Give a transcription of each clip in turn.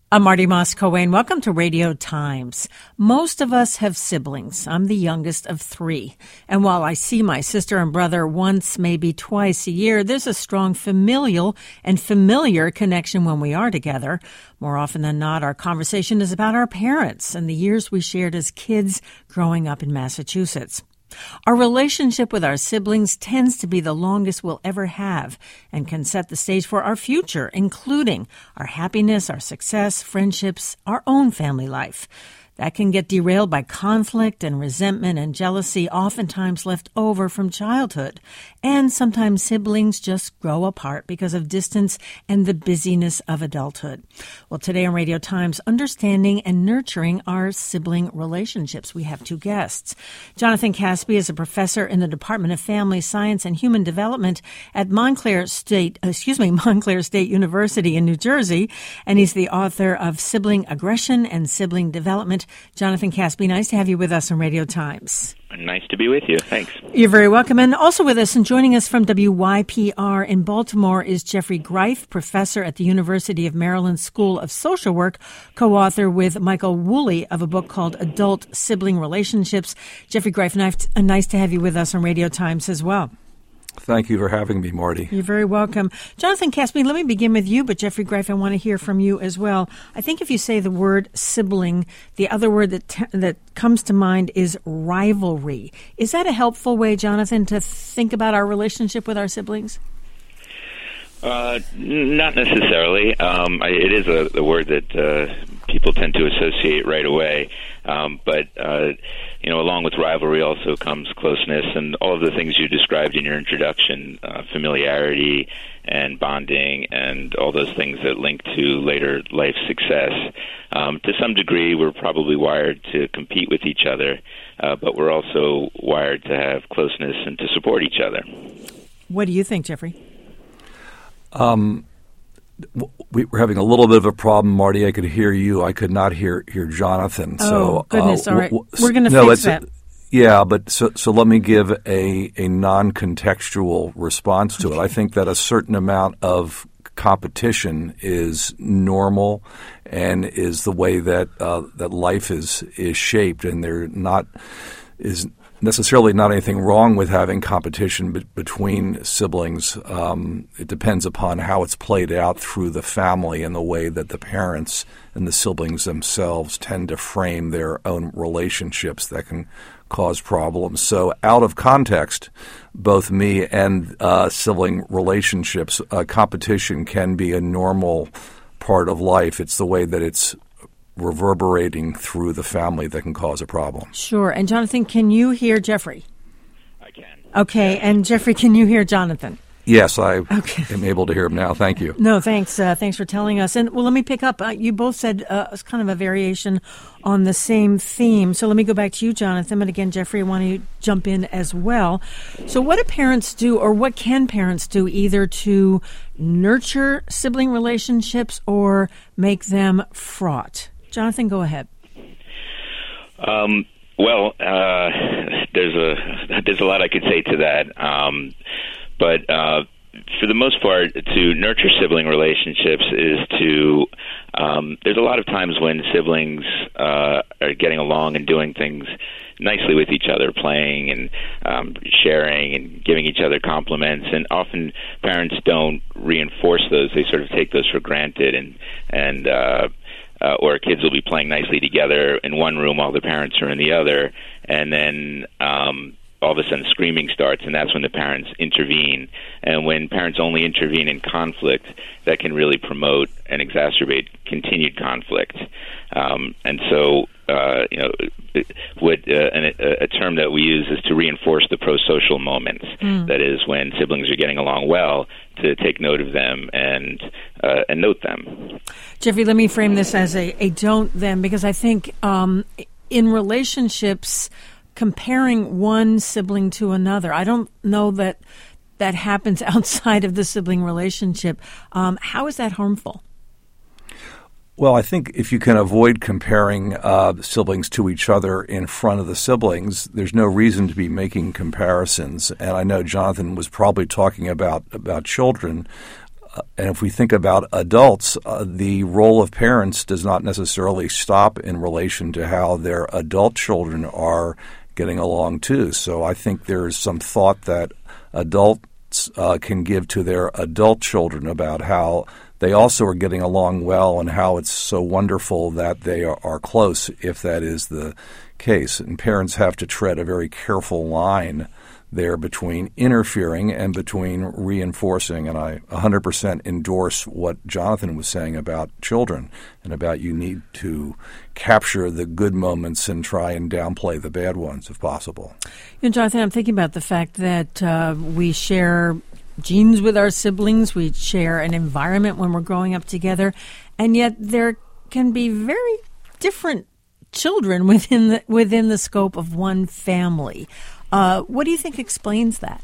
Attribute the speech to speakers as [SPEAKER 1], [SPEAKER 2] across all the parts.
[SPEAKER 1] I'm Marty Moss-Coane. Welcome to Radio Times. Most of us have siblings. I'm the youngest of three. And while I see my sister and brother once, maybe twice a year, there's a strong familial and familiar connection when we are together. More often than not, our conversation is about our parents and the years we shared as kids growing up in Massachusetts. Our relationship with our siblings tends to be the longest we'll ever have and can set the stage for our future, including our happiness, our success, friendships, our own family life. That can get derailed by conflict and resentment and jealousy, oftentimes left over from childhood. And sometimes siblings just grow apart because of distance and the busyness of adulthood. Well, today on Radio Times, understanding and nurturing our sibling relationships, we have two guests. Jonathan Caspi is a professor in the Department of Family Science and Human Development at Montclair State University in New Jersey, and he's the author of Sibling Aggression and Sibling Development. Jonathan Caspi, nice to have you with us on Radio Times.
[SPEAKER 2] Nice to be with you. Thanks.
[SPEAKER 1] You're very welcome. And also with us and joining us from WYPR in Baltimore is Jeffrey Greif, professor at the University of Maryland School of Social Work, co-author with Michael Woolley of a book called Adult Sibling Relationships. Jeffrey Greif, nice to have you with us on Radio Times as well.
[SPEAKER 3] Thank you for having me, Marty.
[SPEAKER 1] You're very welcome. Jonathan Caspi, let me begin with you, but Jeffrey Greif, I want to hear from you as well. I think if you say the word sibling, the other word that comes to mind is rivalry. Is that a helpful way, Jonathan, to think about our relationship with our siblings?
[SPEAKER 2] Not necessarily. It is a word that people tend to associate right away. But along with rivalry also comes closeness and all of the things you described in your introduction, familiarity and bonding and all those things that link to later life success. To some degree, we're probably wired to compete with each other, but we're also wired to have closeness and to support each other.
[SPEAKER 1] What do you think, Jeffrey?
[SPEAKER 3] We're having a little bit of a problem, Marty. I could hear you. I could not hear Jonathan.
[SPEAKER 1] Oh, goodness. All right. We're going to fix that.
[SPEAKER 3] Yeah, but so let me give a non-contextual response to it. I think that a certain amount of competition is normal and is the way that that life is shaped, and there is necessarily not anything wrong with having competition between siblings. It depends upon how it's played out through the family and the way that the parents and the siblings themselves tend to frame their own relationships that can cause problems. So out of context, both me and sibling relationships, competition can be a normal part of life. It's the way that it's reverberating through the family that can cause a problem.
[SPEAKER 1] Sure. And Jonathan, can you hear Jeffrey?
[SPEAKER 2] I can.
[SPEAKER 1] Okay.
[SPEAKER 2] Yeah.
[SPEAKER 1] And Jeffrey, can you hear Jonathan?
[SPEAKER 3] Yes, I am able to hear him now. Thank you.
[SPEAKER 1] No, thanks. Thanks for telling us. And well, let me pick up. You both said it's kind of a variation on the same theme. So let me go back to you, Jonathan. And again, Jeffrey, I want to jump in as well. So what do parents do, or what can parents do, either to nurture sibling relationships or make them fraught? Jonathan, go ahead.
[SPEAKER 2] There's a lot I could say to that. But for the most part, to nurture sibling relationships is to there's a lot of times when siblings are getting along and doing things nicely with each other, playing and sharing and giving each other compliments, and often parents don't reinforce those. They sort of take those for granted, or kids will be playing nicely together in one room while the parents are in the other, and then all of a sudden screaming starts, and that's when the parents intervene. And when parents only intervene in conflict, that can really promote and exacerbate continued conflict. And so, a term that we use is to reinforce the pro-social moments. That is, when siblings are getting along well, to take note of them and note them.
[SPEAKER 1] Jeffrey, let me frame this as a don't them, because I think in relationships, comparing one sibling to another, I don't know that happens outside of the sibling relationship. How is that harmful?
[SPEAKER 3] Well, I think if you can avoid comparing siblings to each other in front of the siblings, there's no reason to be making comparisons. And I know Jonathan was probably talking about children. And if we think about adults, the role of parents does not necessarily stop in relation to how their adult children are getting along too. So I think there's some thought that adults can give to their adult children about how they also are getting along well and how it's so wonderful that they are close, if that is the case. And parents have to tread a very careful line there between interfering and between reinforcing. And I 100% endorse what Jonathan was saying about children and about you need to capture the good moments and try and downplay the bad ones if possible.
[SPEAKER 1] You know, Jonathan, I'm thinking about the fact that we share genes with our siblings, we share an environment when we're growing up together, and yet there can be very different children within the scope of one family. What do you think explains that?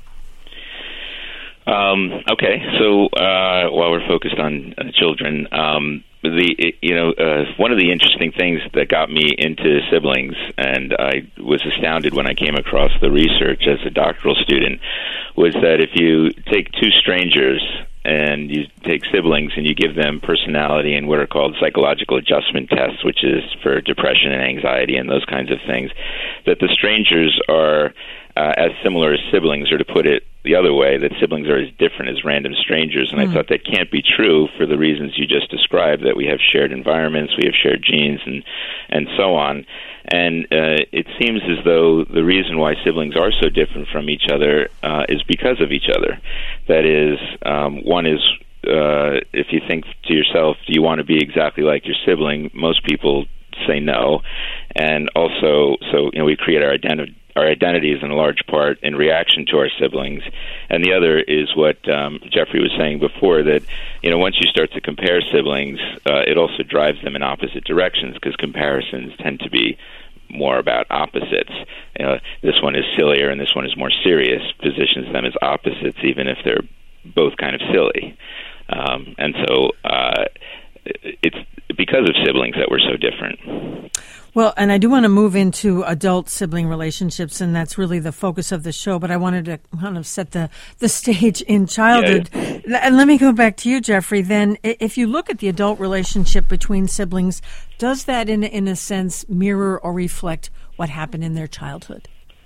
[SPEAKER 2] Okay, so while we're focused on children, one of the interesting things that got me into siblings, and I was astounded when I came across the research as a doctoral student, was that if you take two strangers and you take siblings and you give them personality and what are called psychological adjustment tests, which is for depression and anxiety and those kinds of things, that the strangers are as similar as siblings, or to put it the other way, that siblings are as different as random strangers. And I thought that can't be true for the reasons you just described, that we have shared environments, we have shared genes, and so on. And it seems as though the reason why siblings are so different from each other is because of each other. That is, one is, if you think to yourself, do you want to be exactly like your sibling? Most people say no. And also, so we create our identities in large part in reaction to our siblings. And the other is what Jeffrey was saying before, that once you start to compare siblings, it also drives them in opposite directions, because comparisons tend to be more about opposites. This one is sillier and this one is more serious, positions them as opposites even if they're both kind of silly. And so it's because of siblings that we're so different.
[SPEAKER 1] Well, and I do want to move into adult sibling relationships, and that's really the focus of the show, but I wanted to kind of set the stage in childhood. Yeah. And let me go back to you, Jeffrey. Then, if you look at the adult relationship between siblings, does that in a sense mirror or reflect what happened in their childhood?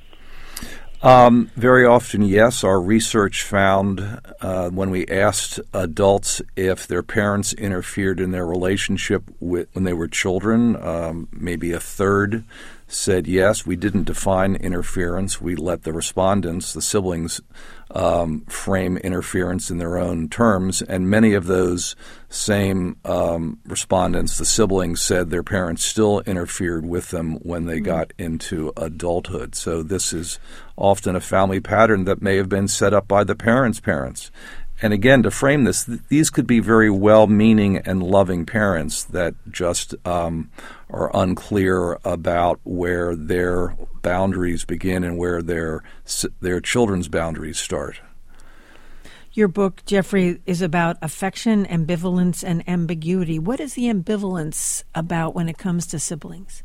[SPEAKER 3] Very often, yes. Our research found when we asked adults if their parents interfered in their relationship when they were children, maybe a third said yes. We didn't define interference. We let the respondents, the siblings, frame interference in their own terms. And many of those same respondents, the siblings, said their parents still interfered with them when they got into adulthood. So this is often a family pattern that may have been set up by the parents' parents. And again, to frame this, these could be very well-meaning and loving parents that just are unclear about where their boundaries begin and where their children's boundaries start.
[SPEAKER 1] Your book, Jeffrey, is about affection, ambivalence, and ambiguity. What is the ambivalence about when it comes to siblings?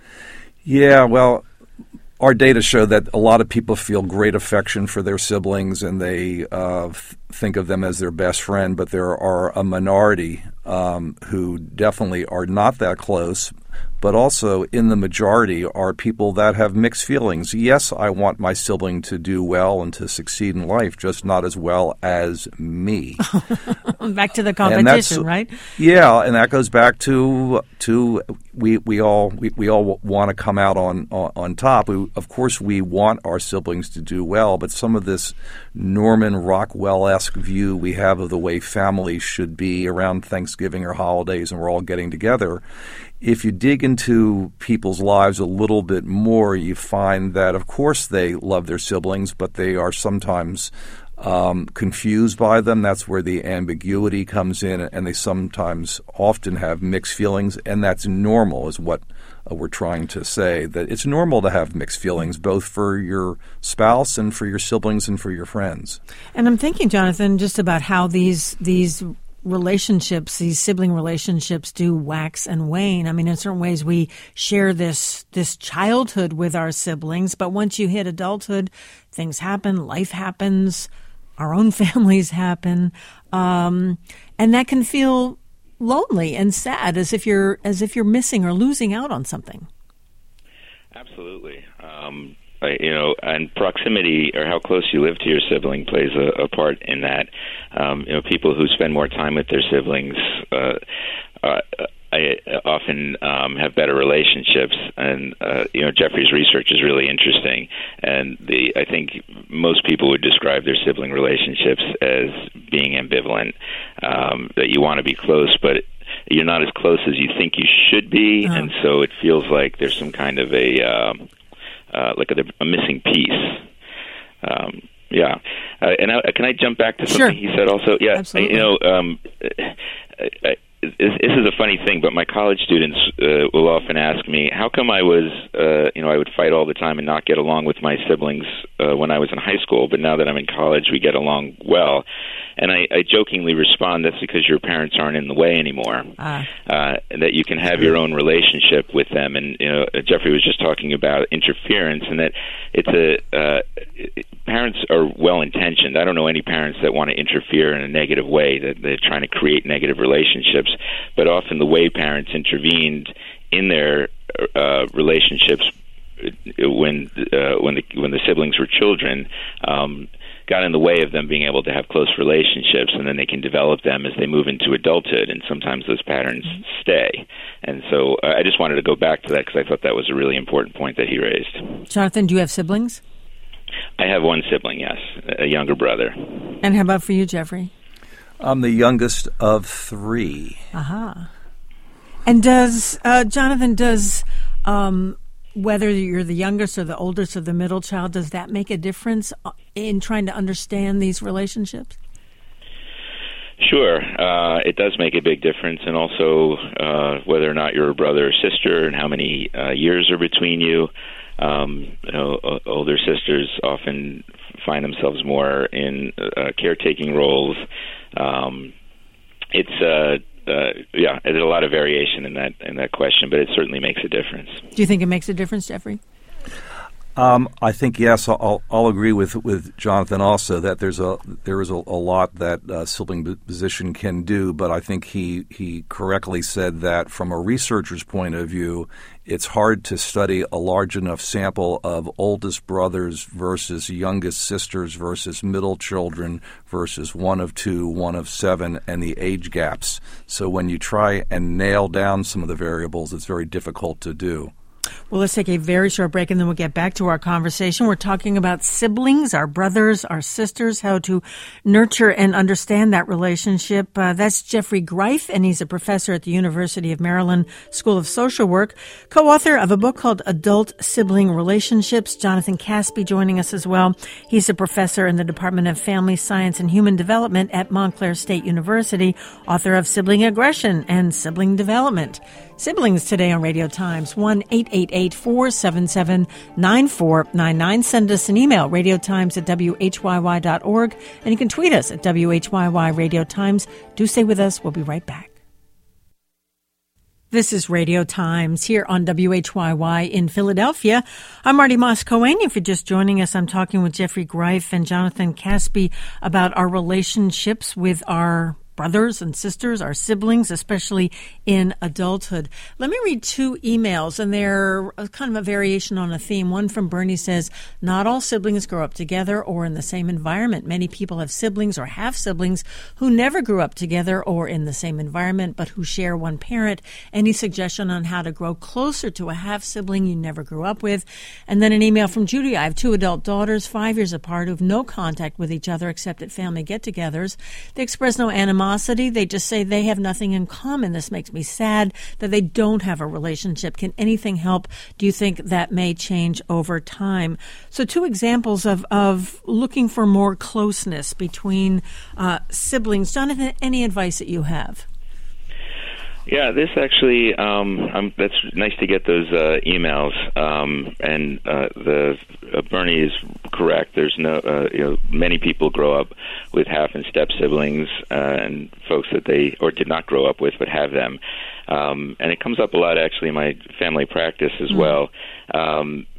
[SPEAKER 1] Yeah,
[SPEAKER 3] well, our data show that a lot of people feel great affection for their siblings and they think of them as their best friend, but there are a minority who definitely are not that close, but also in the majority are people that have mixed feelings. Yes, I want my sibling to do well and to succeed in life, just not as well as me.
[SPEAKER 1] Back to the competition, right?
[SPEAKER 3] Yeah, and that goes back to we all want to come out on top. Of course, we want our siblings to do well, but some of this Norman Rockwell-esque view we have of the way families should be around Thanksgiving or holidays and we're all getting together, if you dig into people's lives a little bit more, you find that, of course, they love their siblings, but they are sometimes confused by them. That's where the ambiguity comes in, and they sometimes often have mixed feelings, and that's normal is what we're trying to say, that it's normal to have mixed feelings, both for your spouse and for your siblings and for your friends.
[SPEAKER 1] And I'm thinking, Jonathan, just about how these relationships, these sibling relationships do wax and wane. I mean, in certain ways we share this childhood with our siblings, but once you hit adulthood, things happen, life happens, our own families happen, and that can feel lonely and sad, as if you're missing or losing out on something.
[SPEAKER 2] Absolutely. And proximity, or how close you live to your sibling, plays a part in that. People who spend more time with their siblings I often have better relationships, and Jeffrey's research is really interesting, and I think most people would describe their sibling relationships as being ambivalent, that you want to be close, but you're not as close as you think you should be, and so it feels like there's some kind of a missing piece. Can I jump back to something he said also? Yeah,
[SPEAKER 1] absolutely.
[SPEAKER 2] This is a funny thing, but my college students will often ask me, how come I was, I would fight all the time and not get along with my siblings when I was in high school, but now that I'm in college, we get along well. And I jokingly respond, that's because your parents aren't in the way anymore, and that you can have your own relationship with them. And Jeffrey was just talking about interference, and that parents are well-intentioned. I don't know any parents that want to interfere in a negative way, that they're trying to create negative relationships. But often the way parents intervened in their relationships when the siblings were children got in the way of them being able to have close relationships, and then they can develop them as they move into adulthood, and sometimes those patterns stay. And so I just wanted to go back to that because I thought that was a really important point that he raised.
[SPEAKER 1] Jonathan, do you have siblings?
[SPEAKER 2] I have one sibling, yes, a younger brother.
[SPEAKER 1] And how about for you, Jeffrey?
[SPEAKER 3] I'm the youngest of three.
[SPEAKER 1] And Jonathan, whether you're the youngest or the oldest or the middle child, does that make a difference in trying to understand these relationships?
[SPEAKER 2] Sure. It does make a big difference, and also whether or not you're a brother or sister and how many years are between you. Older sisters often find themselves more in caretaking roles. There's a lot of variation in that question, but it certainly makes a difference. Do
[SPEAKER 1] you think it makes a difference, Jeffrey?
[SPEAKER 3] I think yes. I'll agree with Jonathan also that there is a lot that sibling position can do, but I think he correctly said that from a researcher's point of view, it's hard to study a large enough sample of oldest brothers versus youngest sisters versus middle children versus one of two, one of seven, and the age gaps. So when you try and nail down some of the variables, it's very difficult to do.
[SPEAKER 1] Well, let's take a very short break, and then we'll get back to our conversation. We're talking about siblings, our brothers, our sisters, how to nurture and understand that relationship. That's Jeffrey Greif, and he's a professor at the University of Maryland School of Social Work, co-author of a book called Adult Sibling Relationships. Jonathan Caspi joining us as well. He's a professor in the Department of Family Science and Human Development at Montclair State University, author of Sibling Aggression and Sibling Development. Siblings today on Radio Times, 1-888-477-9499. Send us an email, radiotimes@whyy.org, and you can tweet us at WHYY Radio Times. Do stay with us. We'll be right back. This is Radio Times here on WHYY in Philadelphia. I'm Marty Moss-Cohen. If you're just joining us, I'm talking with Jeffrey Greif and Jonathan Caspi about our relationships with our brothers and sisters, our siblings, especially in adulthood. Let me read two emails, and they're kind of a variation on a theme. One from Bernie says, not all siblings grow up together or in the same environment. Many people have siblings or have siblings who never grew up together or in the same environment, but who share one parent. Any suggestion on how to grow closer to a half-sibling you never grew up with? And then an email from Judy. I have two adult daughters, 5 years apart, who have no contact with each other except at family get-togethers. They express no animosity. They just say they have nothing in common. This makes me sad that they don't have a relationship. Can anything help? Do you think that may change over time? So two examples of looking for more closeness between siblings. Jonathan, any advice that you have?
[SPEAKER 2] Yeah, this actually, that's nice to get those emails. Bernie is correct. There's many people grow up with half and step siblings and folks that they did not grow up with but have them. And it comes up a lot actually in my family practice as well.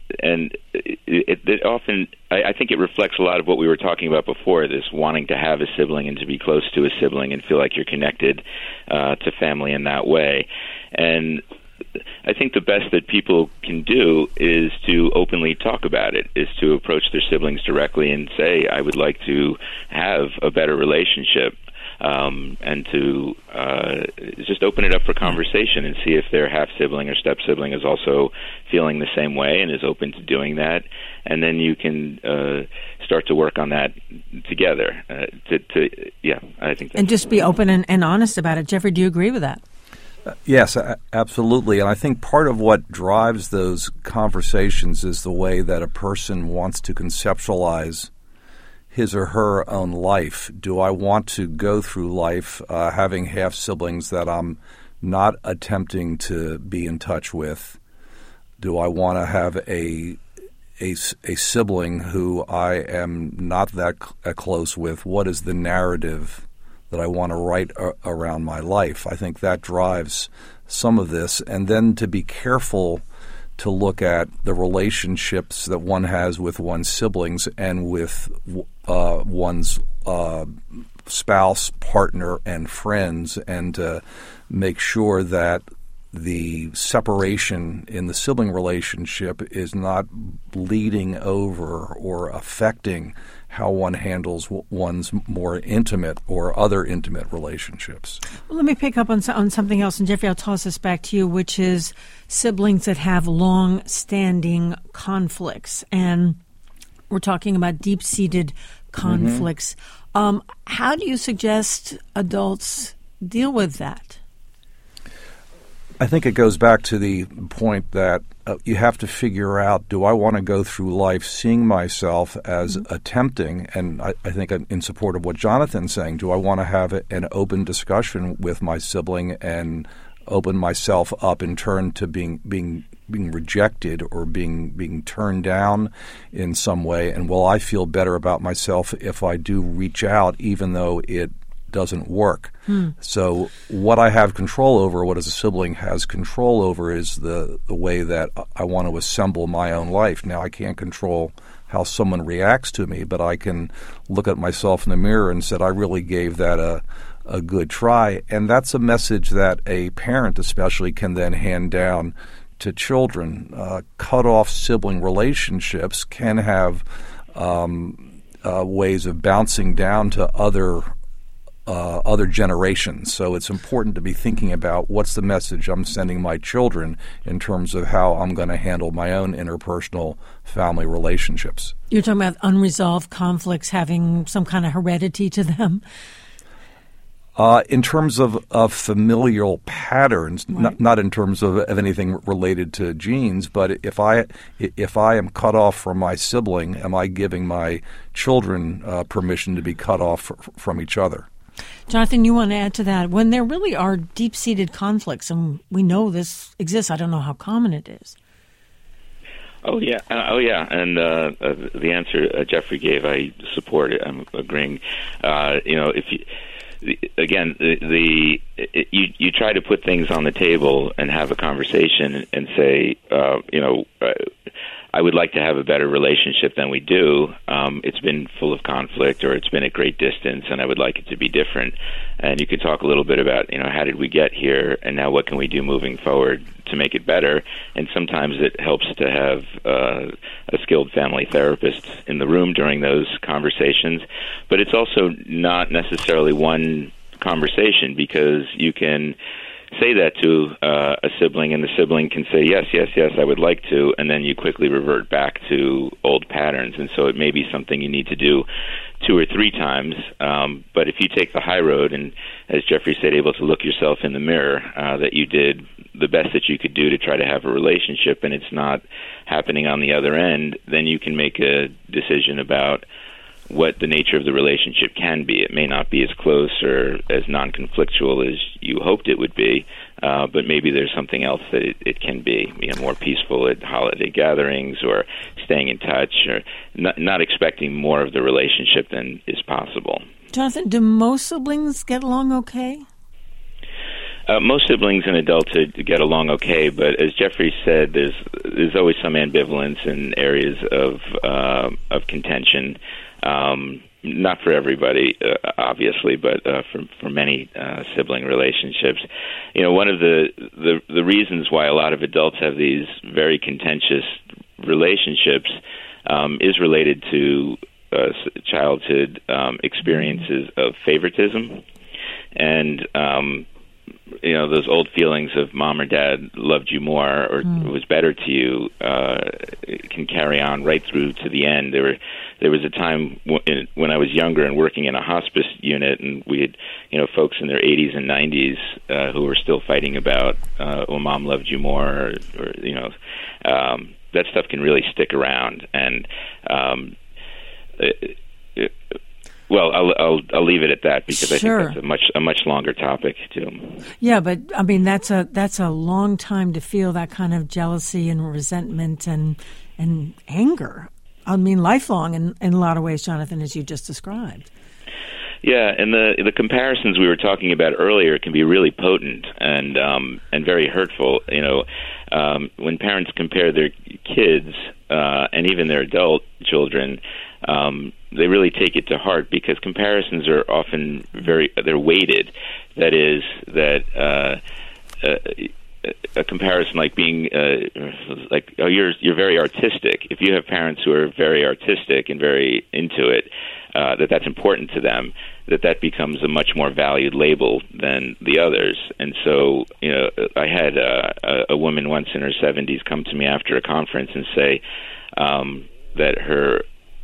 [SPEAKER 2] it often, I think it reflects a lot of what we were talking about before, this wanting to have a sibling and to be close to a sibling and feel like you're connected to family in that way. And I think the best that people can do is to openly talk about it, is to approach their siblings directly and say, I would like to have a better relationship, and to just open it up for conversation and see if their half-sibling or step-sibling is also feeling the same way and is open to doing that. And then you can start to work on that together. I think that's...
[SPEAKER 1] And just be open and honest about it. Jeffrey, do you agree with that?
[SPEAKER 3] Yes, absolutely. And I think part of what drives those conversations is the way that a person wants to conceptualize his or her own life. Do I want to go through life having half-siblings that I'm not attempting to be in touch with? Do I want to have a sibling who I am not that close with? What is the narrative that I want to write around my life? I think that drives some of this. And then to be careful to look at the relationships that one has with one's siblings and with one's spouse, partner, and friends, and to make sure that the separation in the sibling relationship is not bleeding over or affecting how one handles one's more intimate or other intimate relationships. Well,
[SPEAKER 1] let me pick up on something else, and Jeffrey, I'll toss this back to you, which is siblings that have long-standing conflicts. And we're talking about deep-seated conflicts. Mm-hmm. How do you suggest adults deal with that?
[SPEAKER 3] I think it goes back to the point that you have to figure out, do I want to go through life seeing myself as attempting, and I think in support of what Jonathan's saying, do I want to have an open discussion with my sibling and open myself up in turn to being rejected or being turned down in some way? And will I feel better about myself if I do reach out, even though it doesn't work? So what I have control over, what as a sibling has control over, is the way that I want to assemble my own life. Now, I can't control how someone reacts to me, but I can look at myself in the mirror and say, I really gave that a good try. And that's a message that a parent especially can then hand down to children. Cut off sibling relationships can have ways of bouncing down to other generations. So it's important to be thinking about what's the message I'm sending my children in terms of how I'm going to handle my own interpersonal family relationships.
[SPEAKER 1] You're talking about unresolved conflicts having some kind of heredity to them?
[SPEAKER 3] In terms of familial patterns, right. not in terms of anything related to genes, but if I am cut off from my sibling, am I giving my children permission to be cut off from each other?
[SPEAKER 1] Jonathan, you want to add to that? When there really are deep-seated conflicts, and we know this exists, I don't know how common it is.
[SPEAKER 2] Oh yeah. And the answer Jeffrey gave, I support it. I'm agreeing. If you you try to put things on the table and have a conversation and say, I would like to have a better relationship than we do. It's been full of conflict, or it's been at great distance, and I would like it to be different. And you could talk a little bit about, how did we get here, and now what can we do moving forward to make it better? And sometimes it helps to have a skilled family therapist in the room during those conversations. But it's also not necessarily one conversation, because you can say that to a sibling, and the sibling can say, yes, I would like to, and then you quickly revert back to old patterns. And so it may be something you need to do 2 or 3 times. But if you take the high road and, as Jeffrey said, able to look yourself in the mirror, that you did the best that you could do to try to have a relationship, and it's not happening on the other end, then you can make a decision about what the nature of the relationship can be. It may not be as close or as non-conflictual as you hoped it would be, but maybe there's something else that it can be, more peaceful at holiday gatherings, or staying in touch, or not expecting more of the relationship than is possible.
[SPEAKER 1] Jonathan, do most siblings get along okay?
[SPEAKER 2] Most siblings in adulthood get along okay, but as Jeffrey said, there's always some ambivalence in areas of contention. Not for everybody, obviously, but for many sibling relationships. One of the reasons why a lot of adults have these very contentious relationships is related to childhood experiences of favoritism, and those old feelings of mom or dad loved you more or was better to you can carry on right through to the end. There was a time when I was younger and working in a hospice unit, and we had folks in their 80s and 90s who were still fighting about mom loved you more, or that stuff can really stick around. And well, I'll leave it at that because I think that's a much longer topic too.
[SPEAKER 1] Yeah, but I mean that's a long time to feel that kind of jealousy and resentment and anger. I mean, lifelong in a lot of ways, Jonathan, as you just described.
[SPEAKER 2] Yeah, and the comparisons we were talking about earlier can be really potent and very hurtful. When parents compare their kids and even their adult children, they really take it to heart because comparisons are often they're weighted. That is a comparison like being you're very artistic. If you have parents who are very artistic and very into it, that's important to them, that becomes a much more valued label than the others. And so, I had a woman once in her 70s come to me after a conference and say that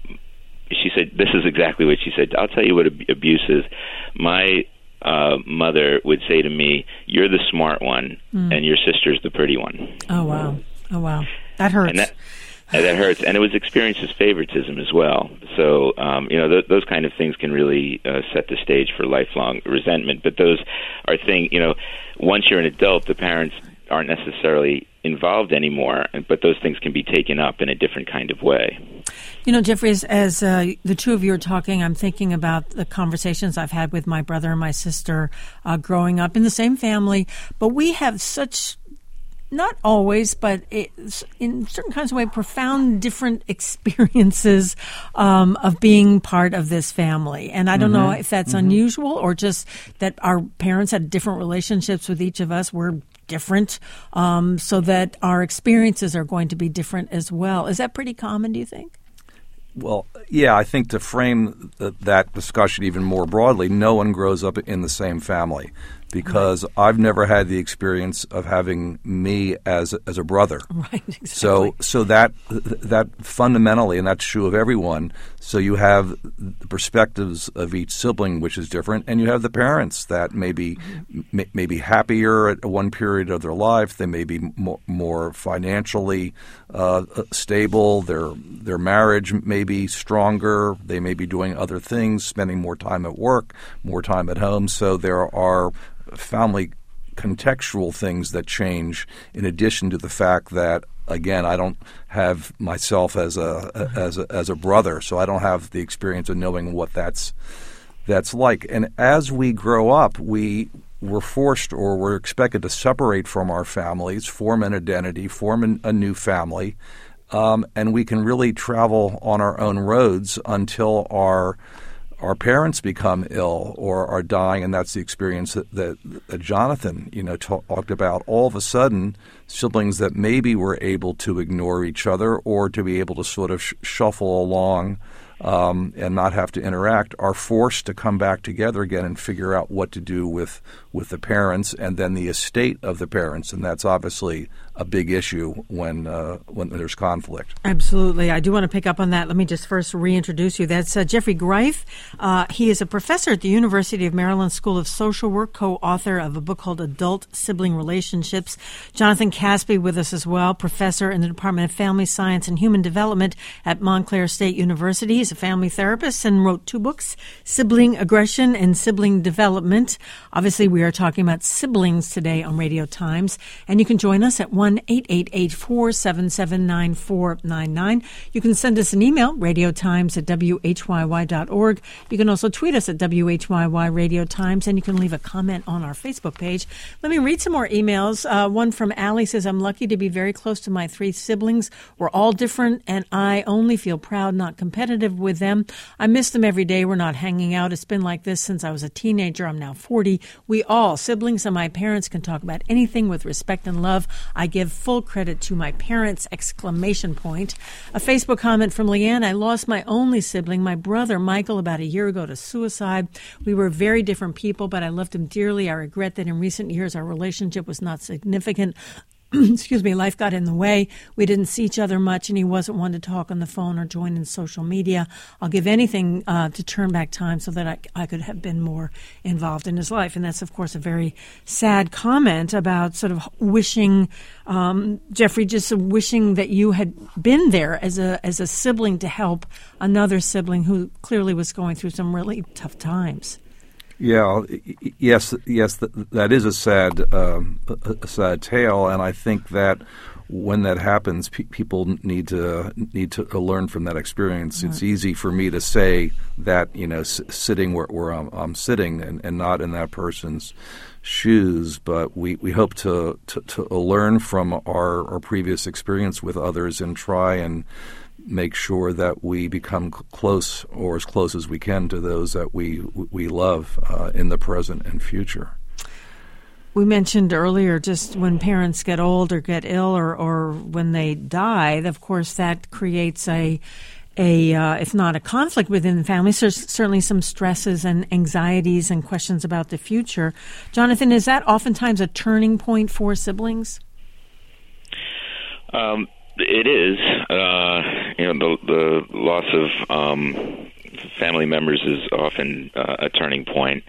[SPEAKER 2] she said, this is exactly what she said. I'll tell you what abuse is. My mother would say to me, "You're the smart one, and your sister's the pretty one."
[SPEAKER 1] Oh wow, that hurts.
[SPEAKER 2] And that hurts, and it was experienced as favoritism as well. So those kind of things can really set the stage for lifelong resentment. But those are things. Once you're an adult, the parents aren't necessarily involved anymore, but those things can be taken up in a different kind of way.
[SPEAKER 1] Jeffrey, as the two of you are talking, I'm thinking about the conversations I've had with my brother and my sister growing up in the same family, but we have such, not always, but in certain kinds of way, profound different experiences of being part of this family. And I don't know if that's unusual or just that our parents had different relationships with each of us. We're different, so that our experiences are going to be different as well. Is that pretty common, do you think?
[SPEAKER 3] Well, yeah, I think to frame that discussion even more broadly, no one grows up in the same family because I've never had the experience of having me as a brother.
[SPEAKER 1] Right, exactly.
[SPEAKER 3] So that fundamentally, and that's true of everyone, so you have the perspectives of each sibling, which is different, and you have the parents that may be happier at one period of their life. They may be more financially stable. Their marriage may be stronger. They may be doing other things, spending more time at work, more time at home. So there are family contextual things that change in addition to the fact that, again, I don't have myself as a brother, so I don't have the experience of knowing what that's like. And as we grow up, we're forced or we're expected to separate from our families, form an identity, form a new family, and we can really travel on our own roads until our parents become ill or are dying, and that's the experience that Jonathan, talked about. All of a sudden, siblings that maybe were able to ignore each other or to be able to sort of shuffle along and not have to interact are forced to come back together again and figure out what to do with the parents and then the estate of the parents, and that's obviously a big issue when there's conflict.
[SPEAKER 1] Absolutely. I do want to pick up on that. Let me just first reintroduce you. That's Jeffrey Greif. He is a professor at the University of Maryland School of Social Work, co-author of a book called Adult Sibling Relationships. Jonathan Caspi with us as well, professor in the Department of Family Science and Human Development at Montclair State University. He's He's a family therapist and wrote 2 books, Sibling Aggression and Sibling Development. Obviously, we are talking about siblings today on Radio Times, and you can join us at 1-888-477-9499. You can send us an email, radiotimes@whyy.org. You can also tweet us at WHYY Radio Times, and you can leave a comment on our Facebook page. Let me read some more emails. One from Allie says, I'm lucky to be very close to my 3 siblings. We're all different, and I only feel proud, not competitive with them. I miss them every day. We're not hanging out. It's been like this since I was a teenager. I'm now 40. We all, siblings and my parents, can talk about anything with respect and love. I give full credit to my parents! ! A Facebook comment from Leanne. I lost my only sibling, my brother Michael, about a year ago to suicide. We were very different people, but I loved him dearly. I regret that in recent years our relationship was not significant. Excuse me, life got in the way. We didn't see each other much, and he wasn't one to talk on the phone or join in social media. I'll give anything to turn back time so that I could have been more involved in his life. And that's, of course, a very sad comment about sort of wishing, Jeffrey, just wishing that you had been there as a sibling to help another sibling who clearly was going through some really tough times.
[SPEAKER 3] Yeah, yes, that is a sad tale, and I think that when that happens, people need to learn from that experience. Right. It's easy for me to say that, sitting where I'm sitting and not in that person's shoes, but we hope to learn from our previous experience with others and try and make sure that we become close, or as close as we can, to those that we love in the present and future.
[SPEAKER 1] We mentioned earlier just when parents get old or get ill or when they die, of course, that creates if not a conflict within the family, so certainly some stresses and anxieties and questions about the future. Jonathan, is that oftentimes a turning point for siblings?
[SPEAKER 2] It is. The loss of family members is often a turning point.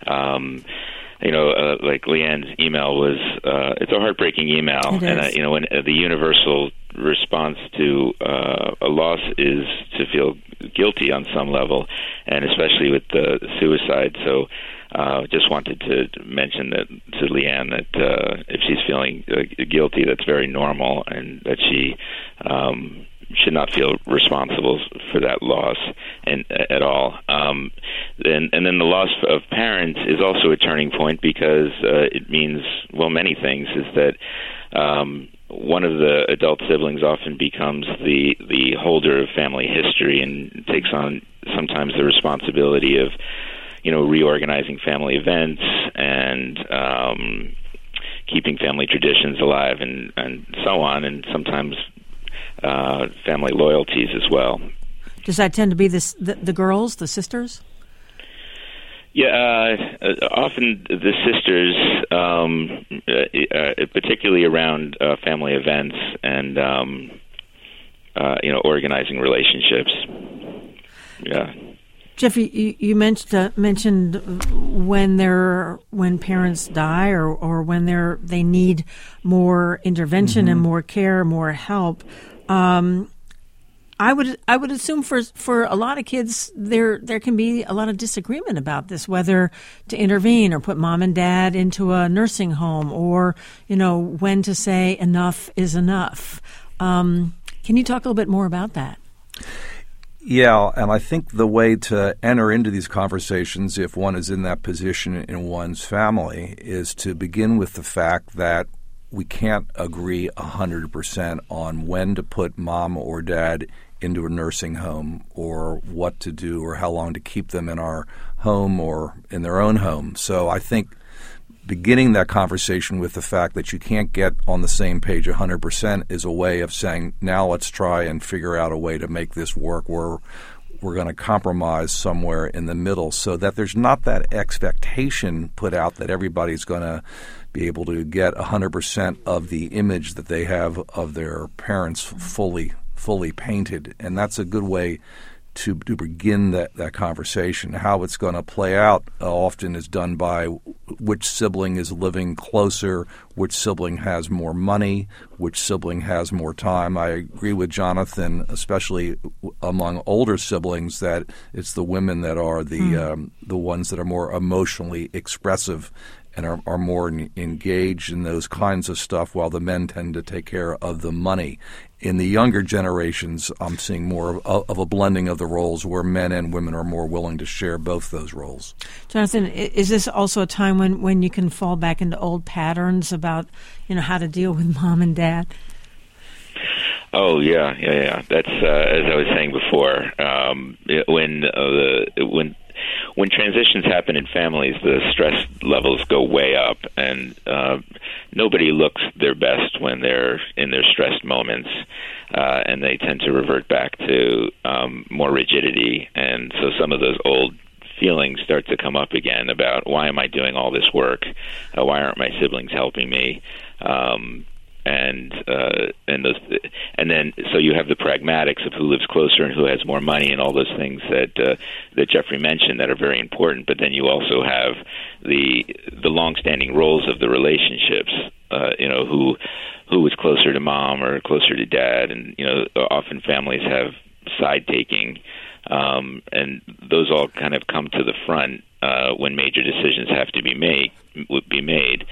[SPEAKER 2] Like Leanne's email was, it's a heartbreaking email. And, when the universal response to a loss is to feel guilty on some level, and especially with the suicide. So just wanted to mention that to Leanne that if she's feeling guilty, that's very normal, and that she should not feel responsible for that loss at all. And then the loss of parents is also a turning point because it means, many things, is that one of the adult siblings often becomes the holder of family history and takes on sometimes the responsibility of reorganizing family events and keeping family traditions alive and so on, and sometimes family loyalties as well.
[SPEAKER 1] Does that tend to be the girls, the sisters?
[SPEAKER 2] Yeah, often the sisters, particularly around family events and organizing relationships. Yeah.
[SPEAKER 1] Jeffrey, you mentioned when parents die or when they need more intervention and more care, more help. I would assume for a lot of kids there can be a lot of disagreement about this, whether to intervene or put mom and dad into a nursing home, or when to say enough is enough. Can you talk a little bit more about that?
[SPEAKER 3] Yeah, and I think the way to enter into these conversations, if one is in that position in one's family, is to begin with the fact that we can't agree 100% on when to put mom or dad into a nursing home, or what to do, or how long to keep them in our home or in their own home. So I think beginning that conversation with the fact that you can't get on the same page 100% is a way of saying, now let's try and figure out a way to make this work where we're going to compromise somewhere in the middle, so that there's not that expectation put out that everybody's going to be able to get 100% of the image that they have of their parents fully painted. And that's a good way to begin that conversation. How it's going to play out often is done by which sibling is living closer, which sibling has more money, which sibling has more time. I agree with Jonathan, especially among older siblings, that it's the women that are the ones that are more emotionally expressive and are more engaged in those kinds of stuff, while the men tend to take care of the money. In the younger generations, I'm seeing more of a blending of the roles where men and women are more willing to share both those roles. Jonathan,
[SPEAKER 1] is this also a time when you can fall back into old patterns about, how to deal with mom and dad?
[SPEAKER 2] Oh, yeah. That's, as I was saying before, when transitions happen in families, the stress levels go way up, and nobody looks their best when they're in their stressed moments, and they tend to revert back to more rigidity. And so some of those old feelings start to come up again about, why am I doing all this work? Why aren't my siblings helping me? And then so you have the pragmatics of who lives closer and who has more money and all those things that Jeffrey mentioned that are very important. But then you also have the long-standing roles of the relationships. Who is closer to mom or closer to dad, and often families have side taking, and those all kind of come to the front when major decisions have to be made.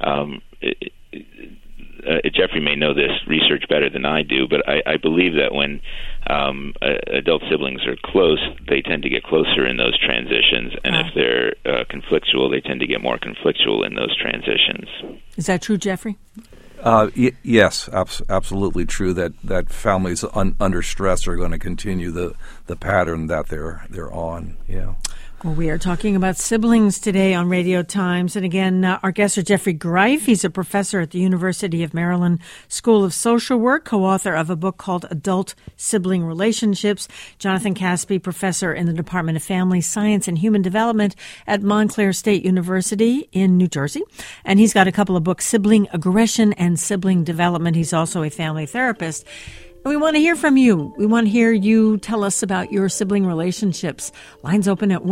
[SPEAKER 2] Jeffrey may know this research better than I do, but I believe that when adult siblings are close, they tend to get closer in those transitions, and if they're conflictual, they tend to get more conflictual in those transitions.
[SPEAKER 1] Is that true, Jeffrey?
[SPEAKER 3] Yes, absolutely true. That families under stress are going to continue the pattern that they're on. Yeah.
[SPEAKER 1] Well, we are talking about siblings today on Radio Times. And again, our guest is Jeffrey Greif. He's a professor at the University of Maryland School of Social Work, co-author of a book called Adult Sibling Relationships. Jonathan Caspi, professor in the Department of Family Science and Human Development at Montclair State University in New Jersey. And he's got a couple of books, Sibling Aggression and Sibling Development. He's also a family therapist. We want to hear from you. We want to hear you tell us about your sibling relationships. Lines open at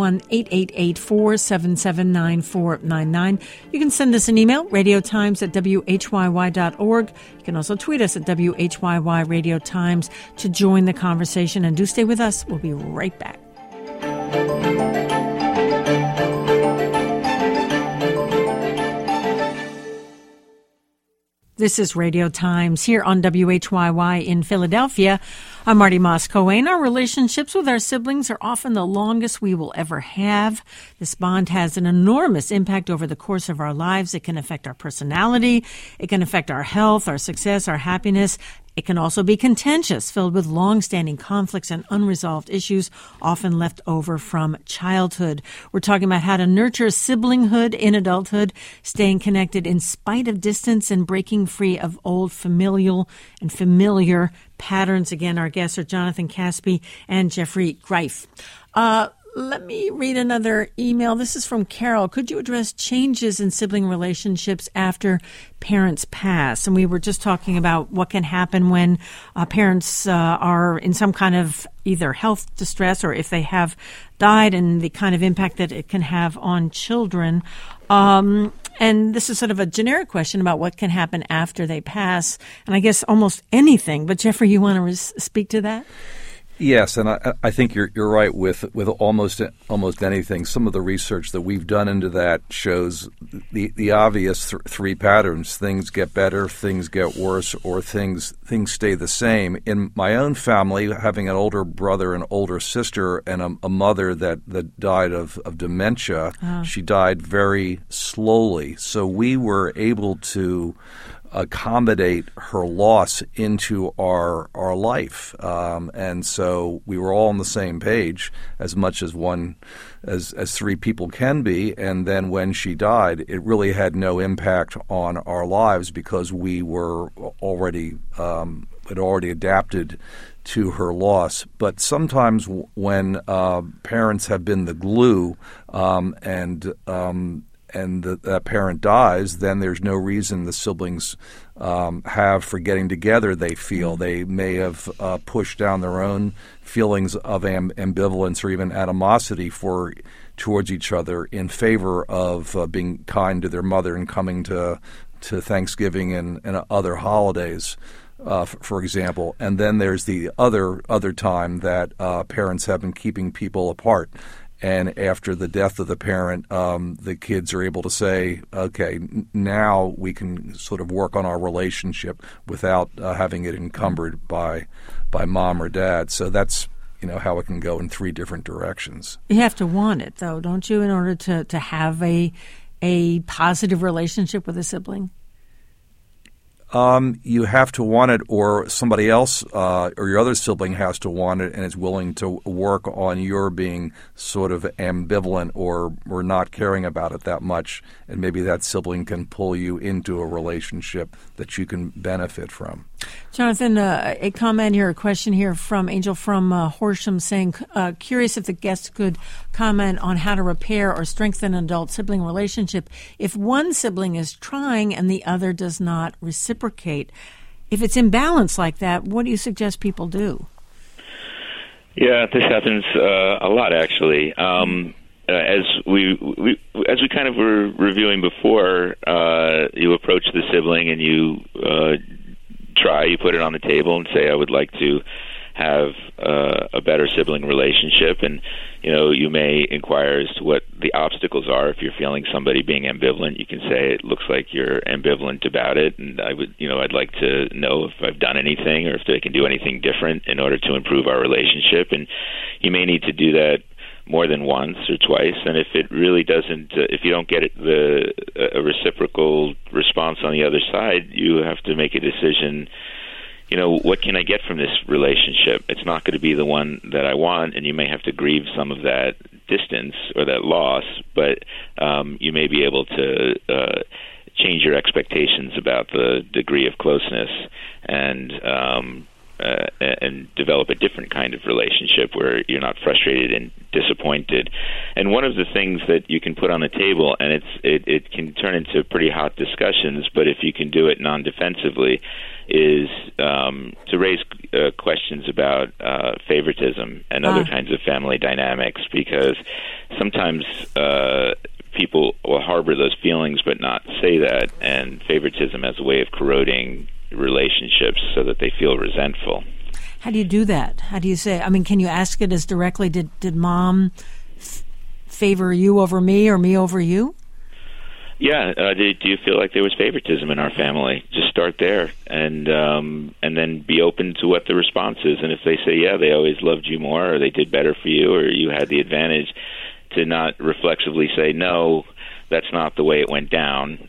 [SPEAKER 1] 1-888-477-9499. You can send us an email, radiotimes@whyy.org. You can also tweet us at WHYY Radio Times to join the conversation. And do stay with us. We'll be right back. This is Radio Times here on WHYY in Philadelphia. I'm Marty Moss-Cohen. Our relationships with our siblings are often the longest we will ever have. This bond has an enormous impact over the course of our lives. It can affect our personality. It can affect our health, our success, our happiness. It can also be contentious, filled with long-standing conflicts and unresolved issues, often left over from childhood. We're talking about how to nurture siblinghood in adulthood, staying connected in spite of distance and breaking free of old familiar patterns. Again, our guests are Jonathan Caspi and Jeffrey Greif. Let me read another email. This is from Carol. Could you address changes in sibling relationships after parents pass? And we were just talking about what can happen when parents are in some kind of either health distress or if they have died, and the kind of impact that it can have on children. And this is sort of a generic question about what can happen after they pass, and I guess almost anything. But Jeffrey, you want to speak to that?
[SPEAKER 3] Yes, and I think you're right with almost anything. Some of the research that we've done into that shows the obvious three patterns: things get better, things get worse, or things stay the same. In my own family, having an older brother and older sister, and a mother that died of dementia, she died very slowly. So we were able to accommodate her loss into our life, and so we were all on the same page as much as three people can be. And then when she died, it really had no impact on our lives because we were already had already adapted to her loss. But sometimes when parents have been the glue and that parent dies, then there's no reason the siblings have for getting together. They feel they may have pushed down their own feelings of ambivalence or even animosity towards each other in favor of being kind to their mother and coming to Thanksgiving and other holidays. For example, and then there's the other time that parents have been keeping people apart, and after the death of the parent, the kids are able to say, "Okay, now we can sort of work on our relationship without having it encumbered by mom or dad." So that's how it can go in three different directions.
[SPEAKER 1] You have to want it, though, don't you, in order to have a positive relationship with a sibling?
[SPEAKER 3] You have to want it, or somebody else or your other sibling has to want it and is willing to work on your being sort of ambivalent or not caring about it that much, and maybe that sibling can pull you into a relationship that you can benefit from.
[SPEAKER 1] Jonathan, a comment here, a question here from Angel from Horsham saying, curious if the guest could comment on how to repair or strengthen an adult sibling relationship if one sibling is trying and the other does not reciprocate. If it's imbalance like that, what do you suggest people do?
[SPEAKER 2] Yeah, this happens a lot, actually. As we kind of were reviewing before, you approach the sibling and you put it on the table and say, I would like to have a better sibling relationship, and you may inquire as to what the obstacles are. If you're feeling somebody being ambivalent, you can say, it looks like you're ambivalent about it, and I'd like to know if I've done anything or if I can do anything different in order to improve our relationship. And you may need to do that more than once or twice, and if it really doesn't, if you don't get a reciprocal response on the other side, you have to make a decision. What can I get from this relationship? It's not going to be the one that I want, and you may have to grieve some of that distance or that loss, but you may be able to change your expectations about the degree of closeness and develop a different kind of relationship where you're not frustrated and disappointed. And one of the things that you can put on the table, and it can turn into pretty hot discussions, but if you can do it non-defensively, is to raise questions about favoritism and other kinds of family dynamics, because sometimes people will harbor those feelings but not say that, and favoritism as a way of corroding relationships so that they feel resentful.
[SPEAKER 1] How do you do that? How do you say, can you ask it as directly, did mom favor you over me or me over you?
[SPEAKER 2] Yeah. Do you feel like there was favoritism in our family? Just start there and then be open to what the response is. And if they say, yeah, they always loved you more or they did better for you or you had the advantage, to not reflexively say, no, that's not the way it went down.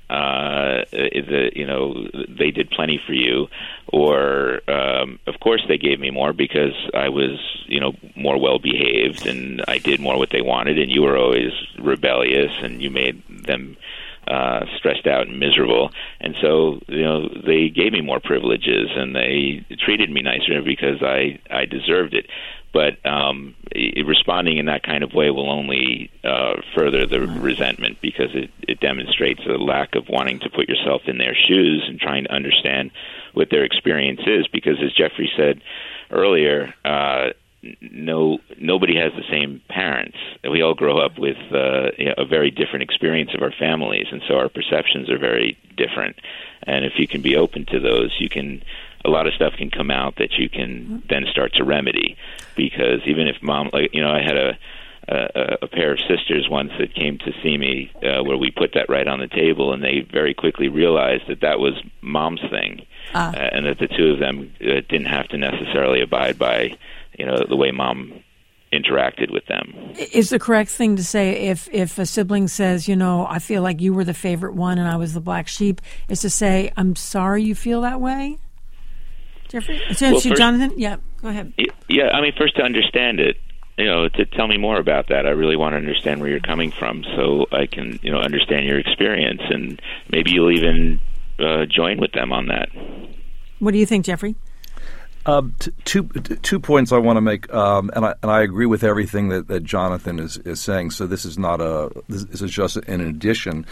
[SPEAKER 2] They did plenty for you, or of course they gave me more because I was, more well behaved and I did more what they wanted, and you were always rebellious and you made them stressed out and miserable. And so, they gave me more privileges and they treated me nicer because I deserved it. But responding in that kind of way will only further the resentment, because it demonstrates a lack of wanting to put yourself in their shoes and trying to understand what their experience is. Because as Jeffrey said earlier, nobody has the same parents. We all grow up with a very different experience of our families, and so our perceptions are very different. And if you can be open to those, a lot of stuff can come out that you can then start to remedy. Because even if mom, I had a pair of sisters once that came to see me where we put that right on the table, and they very quickly realized that was mom's thing, and that the two of them didn't have to necessarily abide by, the way mom interacted with them.
[SPEAKER 1] Is the correct thing to say if a sibling says, I feel like you were the favorite one and I was the black sheep, is to say, I'm sorry you feel that way? Jeffrey? Jonathan? Yeah, go ahead.
[SPEAKER 2] Yeah, first to understand it, to tell me more about that. I really want to understand where you're coming from so I can, understand your experience, and maybe you'll even join with them on that.
[SPEAKER 1] What do you think, Jeffrey?
[SPEAKER 3] Two points I want to make, and I agree with everything that Jonathan is saying. So this is just an addition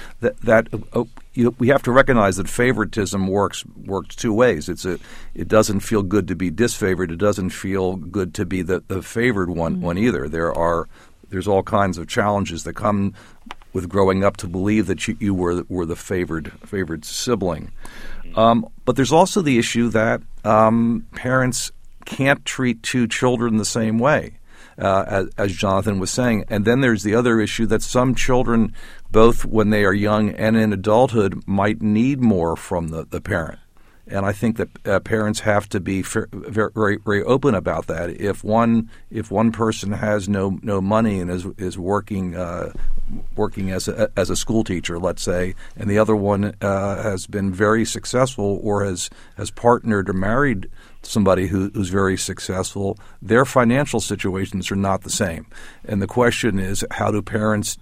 [SPEAKER 3] we have to recognize that favoritism works two ways. It doesn't feel good to be disfavored. It doesn't feel good to be the favored one either. There's all kinds of challenges that come with growing up to believe that you were the favored sibling. But there's also the issue that parents can't treat two children the same way, as Jonathan was saying. And then there's the other issue that some children, both when they are young and in adulthood, might need more from the parent. And I think that parents have to be very, very open about that. If one person has no money and is working as a school teacher, let's say, and the other one has been very successful or has partnered or married somebody who's very successful, their financial situations are not the same. And the question is, how do parents,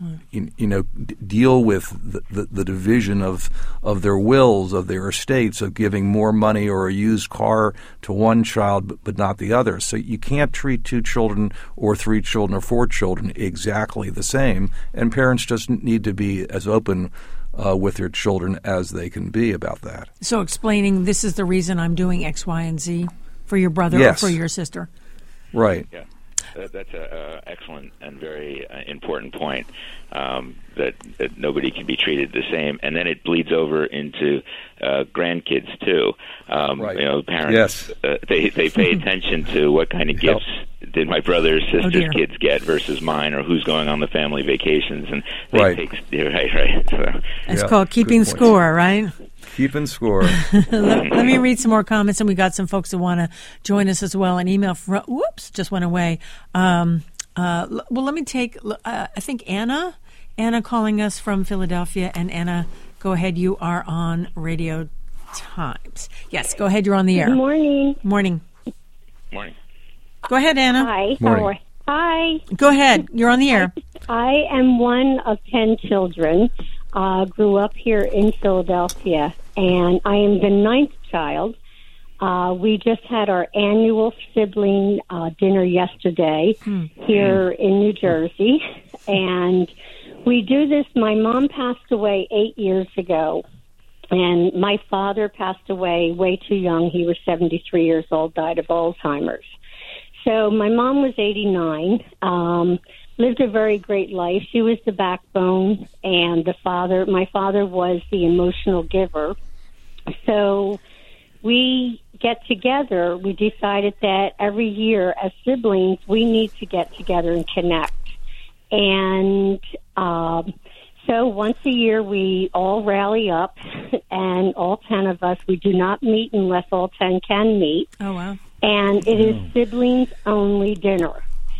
[SPEAKER 3] deal with the division of their wills, of their estates, of giving more money or a used car to one child but not the other? So you can't treat two children or three children or four children exactly the same, and parents just need to be as open with their children as they can be about that.
[SPEAKER 1] So explaining this is the reason I'm doing X, Y, and Z for your brother
[SPEAKER 3] yes.
[SPEAKER 1] or for your sister.
[SPEAKER 3] Right.
[SPEAKER 2] Yeah, that's an excellent and very important point, that nobody can be treated the same. And then it bleeds over into grandkids, too.
[SPEAKER 3] Right.
[SPEAKER 2] Parents,
[SPEAKER 3] yes.
[SPEAKER 2] They pay attention to what kind of gifts did my brother or sister's kids get versus mine, or who's going on the family vacations. And they take, right. So,
[SPEAKER 1] it's called keeping score, right?
[SPEAKER 3] Keeping score.
[SPEAKER 1] Let me read some more comments, and we got some folks that want to join us as well. An email from, just went away. Well, let me take, I think Anna calling us from Philadelphia. And Anna, go ahead. You are on Radio Times. Yes, go ahead. You're on the air.
[SPEAKER 4] Good morning.
[SPEAKER 1] Morning.
[SPEAKER 2] Morning.
[SPEAKER 1] Go ahead, Anna.
[SPEAKER 4] Hi.
[SPEAKER 3] Morning.
[SPEAKER 4] Hi.
[SPEAKER 1] Go ahead. You're on the air.
[SPEAKER 4] I am one of 10 children. Grew up here in Philadelphia, and I am the 9th child. We just had our annual sibling dinner yesterday here in New Jersey, and we do this. My mom passed away 8 years ago, and my father passed away way too young. He was 73 years old, died of Alzheimer's. So my mom was 89, lived a very great life. She was the backbone, and my father was the emotional giver. So we get together. We decided that every year as siblings, we need to get together and connect. And so once a year, we all rally up, and all 10 of us, we do not meet unless all 10 can meet.
[SPEAKER 1] Oh, wow.
[SPEAKER 4] And it is siblings-only dinner.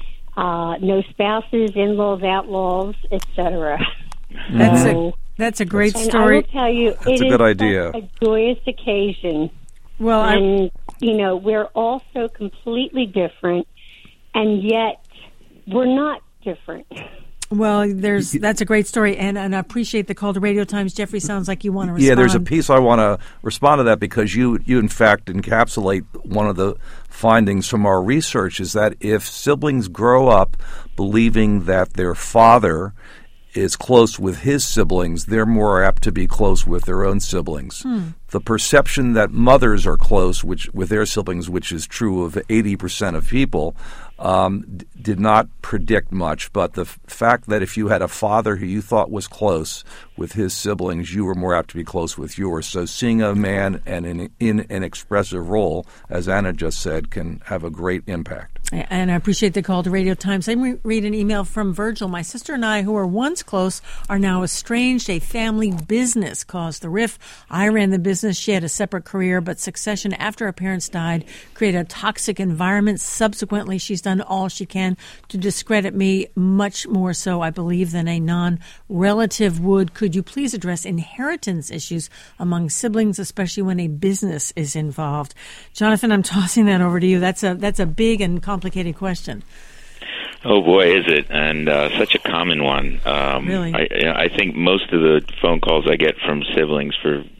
[SPEAKER 4] No spouses, in-laws, outlaws, etc.
[SPEAKER 1] That's a great story.
[SPEAKER 4] And I will tell you,
[SPEAKER 3] that's a good idea.
[SPEAKER 4] A joyous occasion.
[SPEAKER 1] Well,
[SPEAKER 4] we're all so completely different, and yet we're not different.
[SPEAKER 1] Well, that's a great story, and I appreciate the call to Radio Times. Jeffrey, sounds like you want to respond.
[SPEAKER 3] Yeah, there's a piece I want to respond to that, because you in fact encapsulate one of the findings from our research, is that if siblings grow up believing that their father is close with his siblings, they're more apt to be close with their own siblings. The perception that mothers are close with their siblings, which is true of 80% of people, did not predict much. But the fact that if you had a father who you thought was close with his siblings, you were more apt to be close with yours. So seeing a man in an expressive role, as Anna just said, can have a great impact.
[SPEAKER 1] And I appreciate the call to Radio Times. Let me read an email from Virgil. My sister and I, who were once close, are now estranged. A family business caused the rift. I ran the business. She had a separate career, but succession after her parents died created a toxic environment. Subsequently, she's done all she can to discredit me, much more so, I believe, than a non-relative would. Could you please address inheritance issues among siblings, especially when a business is involved? Jonathan, I'm tossing that over to you. That's a big and complicated question.
[SPEAKER 2] Oh boy, is it, and such a common one.
[SPEAKER 1] Really?
[SPEAKER 2] I think most of the phone calls I get from siblings for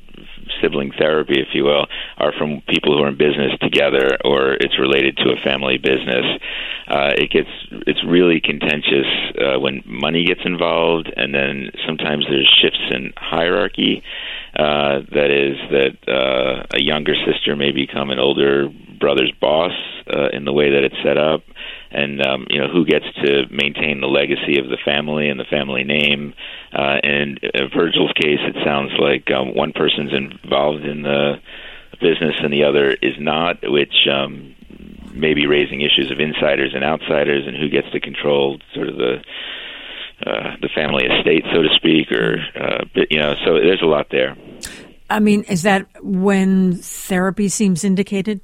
[SPEAKER 2] sibling therapy, if you will, are from people who are in business together, or it's related to a family business. It's really contentious when money gets involved, and then sometimes there's shifts in hierarchy. That is that a younger sister may become an older brother's boss in the way that it's set up, and who gets to maintain the legacy of the family and the family name. In Virgil's case, it sounds like one person's involved in the business and the other is not, which may be raising issues of insiders and outsiders, and who gets to control sort of the family estate, so to speak, or so there's a lot there.
[SPEAKER 1] I mean, is that when therapy seems indicated?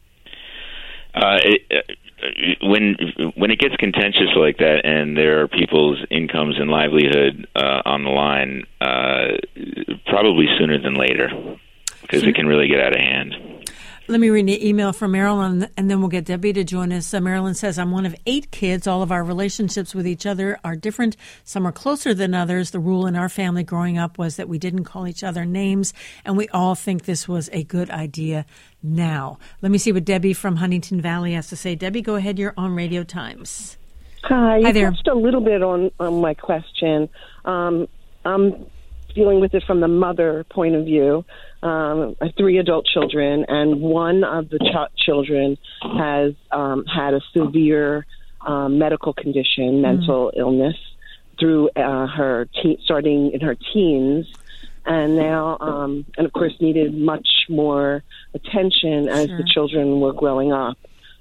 [SPEAKER 2] When it gets contentious like that, and there are people's incomes and livelihood on the line, probably sooner than later, because it can really get out of hand.
[SPEAKER 1] Let me read an email from Marilyn, and then we'll get Debbie to join us. Marilyn says, I'm one of 8 kids. All of our relationships with each other are different. Some are closer than others. The rule in our family growing up was that we didn't call each other names, and we all think this was a good idea now. Let me see what Debbie from Huntington Valley has to say. Debbie, go ahead. You're on Radio Times.
[SPEAKER 5] Hi. You
[SPEAKER 1] there.
[SPEAKER 5] touched a little bit on my question. I'm dealing with it from the mother point of view. I have 3 adult children, and one of the children has had a severe medical condition, mental illness, through her starting in her teens, and now, and of course, needed much more attention as the children were growing up.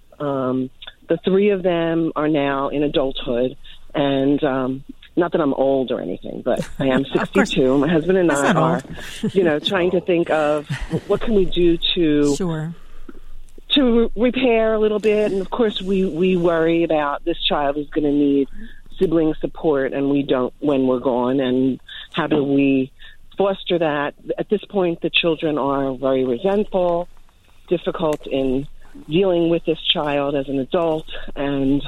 [SPEAKER 5] The 3 of them are now in adulthood, and not that I'm old or anything, but I am 62. My husband and I are, trying to think of what can we do to repair a little bit. And of course, we worry about this child is going to need sibling support, and we don't when we're gone. And how do we foster that? At this point, the children are very resentful, difficult in dealing with this child as an adult, and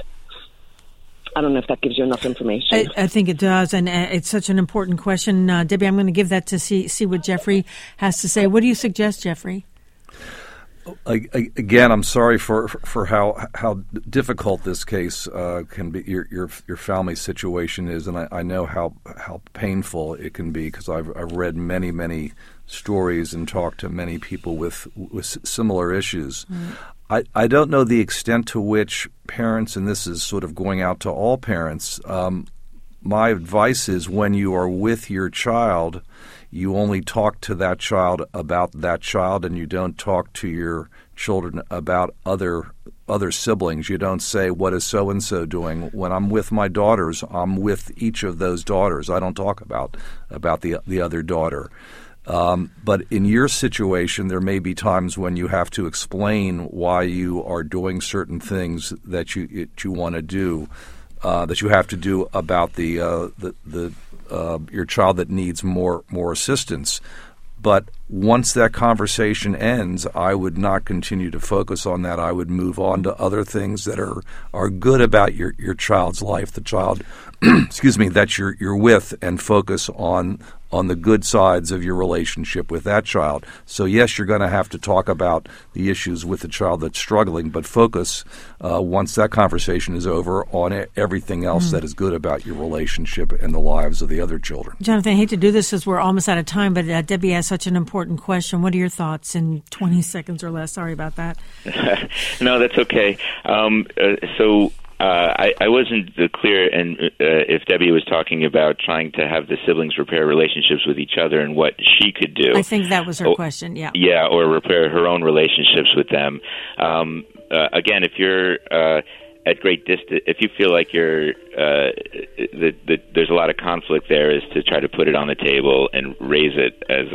[SPEAKER 5] I don't know if that gives you enough information.
[SPEAKER 1] I think it does, and it's such an important question. Debbie, I'm going to give that to see what Jeffrey has to say. What do you suggest, Jeffrey?
[SPEAKER 3] Again, I'm sorry for how difficult this case can be. Your family situation is, and I know how painful it can be, because I've read many stories and talked to many people with similar issues. I don't know the extent to which parents, and this is sort of going out to all parents, my advice is when you are with your child, you only talk to that child about that child, and you don't talk to your children about other siblings. You don't say, what is so-and-so doing? When I'm with my daughters, I'm with each of those daughters. I don't talk about the other daughter. But in your situation, there may be times when you have to explain why you are doing certain things that you want to do, that you have to do about your child that needs more assistance. But once that conversation ends, I would not continue to focus on that. I would move on to other things that are good about your child's life, the child, that you're with, and focus on the good sides of your relationship with that child. So yes, you're going to have to talk about the issues with the child that's struggling, but focus, once that conversation is over, on everything else that is good about your relationship and the lives of the other children.
[SPEAKER 1] Jonathan, I hate to do this as we're almost out of time, but Debbie has such an important question. What are your thoughts in 20 seconds or less? Sorry about that.
[SPEAKER 2] No, that's okay. I wasn't clear, and if Debbie was talking about trying to have the siblings repair relationships with each other and what she could do.
[SPEAKER 1] I think that was her question, yeah.
[SPEAKER 2] Yeah, or repair her own relationships with them. Again, if you're at great distance, if you feel like you're there's a lot of conflict there, is to try to put it on the table and raise it as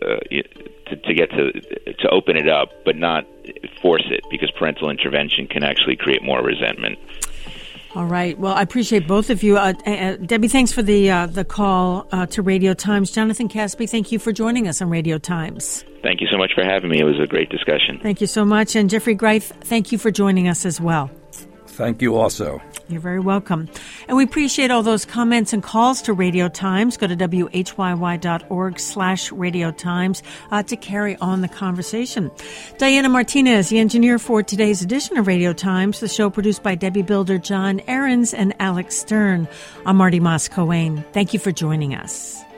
[SPEAKER 2] to open it up, but not force it, because parental intervention can actually create more resentment.
[SPEAKER 1] All right. Well, I appreciate both of you. Debbie, thanks for the call to Radio Times. Jonathan Caspi, thank you for joining us on Radio Times.
[SPEAKER 2] Thank you so much for having me. It was a great discussion.
[SPEAKER 1] Thank you so much. And Jeffrey Greif, thank you for joining us as well.
[SPEAKER 3] Thank you also.
[SPEAKER 1] You're very welcome. And we appreciate all those comments and calls to Radio Times. Go to whyy.org/Radio Times to carry on the conversation. Diana Martinez, the engineer for today's edition of Radio Times, the show produced by Debbie Builder, John Ahrens, and Alex Stern. I'm Marty Moss-Coane. Thank you for joining us.